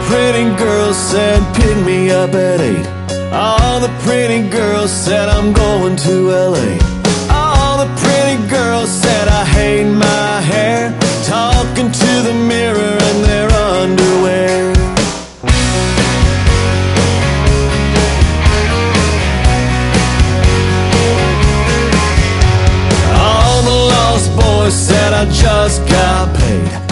pretty girls said pick me up at 8. All the pretty girls said I'm going to LA. All the pretty girls said I hate my hair, talking to the mirror in their underwear. All the lost boys said I just got paid.